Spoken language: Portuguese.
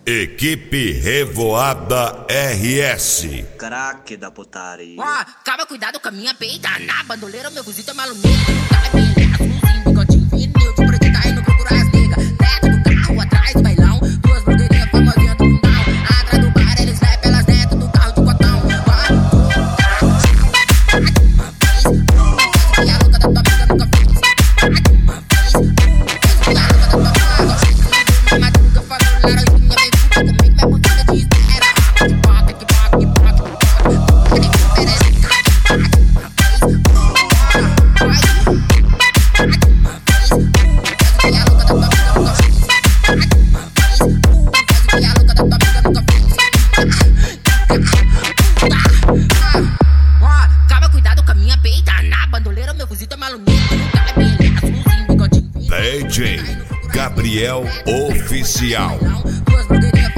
Equipe Revoada RS. Craque da putaria. Ó, calma, cuidado com a minha peita. Na bandoleira, meu fuzil é maluco. Cara bem, azulzinho, bigodinho vinil. De preto tá indo procurar as niggas. Teto do carro, atrás do bailão. Duas blogueirinhas famosinhas do mundão. Atrás do bar, eles levam elas dentro do carro de cotão. E a louca da tua amiga nunca fez. E a louca da tua amiga gosta. Madruga falou, laranjinha, vem puta comigo, minha putada te espera. Que bota, que bota, que bota, que bota. Nem interessa. Calma, cuidado com a minha peita. Na bandoleira, meu fuzil é maluco. Cara bem, azulzinho, bigodinho. DJ Gabriel Oficial. Duas blogueirinhas